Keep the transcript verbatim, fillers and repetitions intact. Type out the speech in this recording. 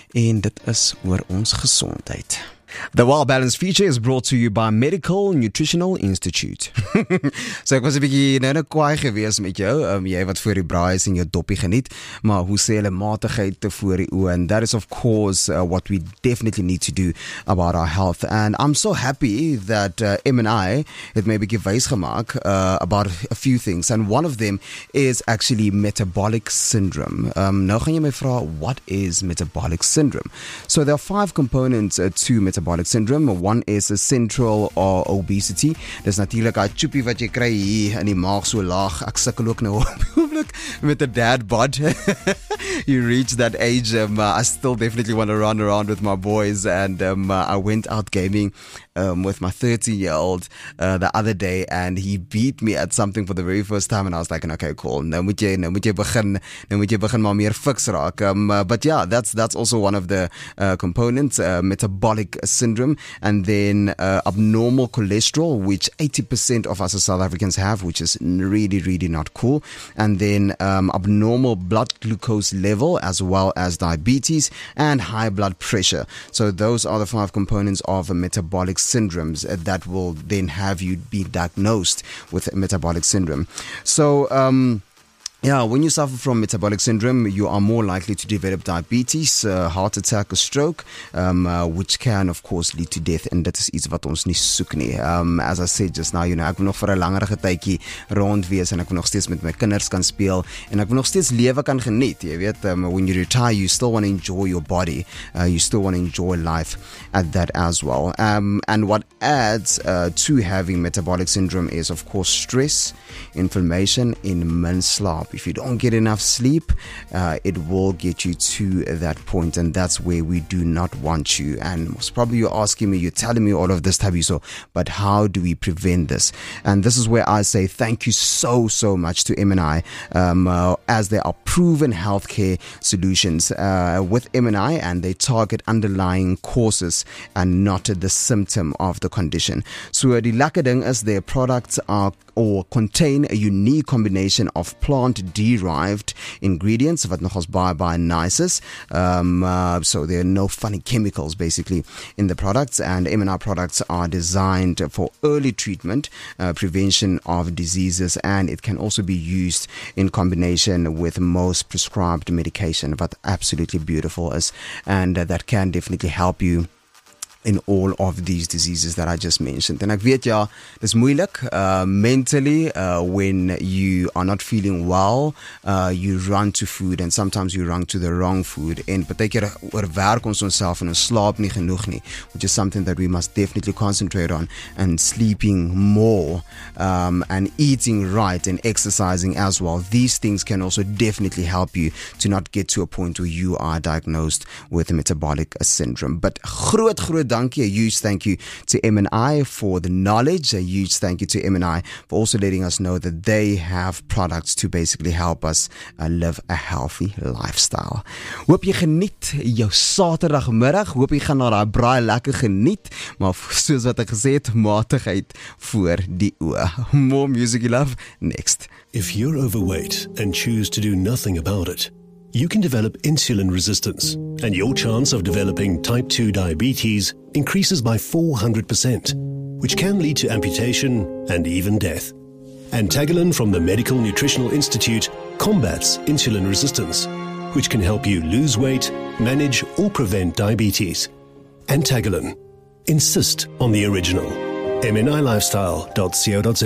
en dit is oor ons gesondheid. The Well Balanced feature is brought to you by Medical Nutritional Institute. So ek was 'n bietjie nou nou kwaai gewees met jou, um, jy wat voor die braai is en jou doppie geniet, maar hoe sê hulle matigheid te voor die oë, and that is of course uh, what we definitely need to do about our health. And I'm so happy that uh, M and I het maybe give wys gemaak uh, about a few things, and one of them is actually metabolic syndrome. Um, nou gaan jy my vra, what is metabolic syndrome? So there are five components uh, to metabolic metabolic syndrome. One is a central or obesity. Dis natuurlik 'n choopie wat jy kry hier in die maag so laag. Ek sukkel ook nou met 'n dad bod. You reach that age, um, uh, I still definitely want to run around with my boys, and um, uh, I went out gaming um, with my thirteen-year-old uh, the other day, and he beat me at something for the very first time, and I was like, okay, cool. Nou moet jy, nou moet jy begin, nou moet jy begin maar meer fiks raak. Um, uh, but yeah, that's that's also one of the uh, components, uh, metabolic syndrome, and then uh, abnormal cholesterol, which eighty percent of us as South Africans have, which is really, really not cool. And then um, abnormal blood glucose level, as well as diabetes and high blood pressure. So those are the five components of metabolic syndromes that will then have you be diagnosed with metabolic syndrome. So, um, yeah, when you suffer from metabolic syndrome, you are more likely to develop diabetes, uh, heart attack, or stroke, um, uh, which can, of course, lead to death. And that is iets wat ons nie soek nie. Um, as I said just now, you know, ek wil nog vir 'n langerige tydjie rond wees, en ek wil nog steeds met my kinders kan speel, en ek wil nog steeds lewe kan geniet. Jy weet, um, when you retire, you still want to enjoy your body. Uh, you still want to enjoy life at that as well. Um, and what adds uh, to having metabolic syndrome is, of course, stress, inflammation, and min slaap. If you don't get enough sleep, uh, it will get you to that point, and that's where we do not want you. And most probably you're asking me, you're telling me all of this, Thabiso, but how do we prevent this? And this is where I say thank you so, so much to M and I, um, uh, as there are proven healthcare solutions uh, with M and I, and they target underlying causes and not the symptom of the condition. So die lekker ding is their products are or contain a unique combination of plant-derived ingredients wat nogals baie baie nice is. Um, uh, so there are no funny chemicals basically in the products, and M and I products are designed for early treatment, uh, prevention of diseases, and it can also be used in combination with most prescribed medication, what absolutely beautiful is, and uh, that can definitely help you in all of these diseases that I just mentioned. En ek weet ja, dis moeilik uh, mentally uh, when you are not feeling well, uh, you run to food, and sometimes you run to the wrong food, en partykeer oor werk ons onsself en ons slaap nie genoeg nie, which is something that we must definitely concentrate on, and sleeping more um, and eating right and exercising as well. These things can also definitely help you to not get to a point where you are diagnosed with metabolic syndrome. But groot groot dankie, a huge thank you to M and I for the knowledge, a huge thank you to M and I for also letting us know that they have products to basically help us uh, live a healthy lifestyle. Hoop jy geniet jou Saterdagmiddag, hoop jy gaan na daai braai lekker geniet, maar soos wat ek gesê het, matigheid voor die oë. More music you love, next. If you're overweight and choose to do nothing about it, you can develop insulin resistance, and your chance of developing type two diabetes increases by four hundred percent, which can lead to amputation and even death. Antagalin from the Medical Nutritional Institute combats insulin resistance, which can help you lose weight, manage or prevent diabetes. Antagalin. Insist on the original. m n i lifestyle dot co dot za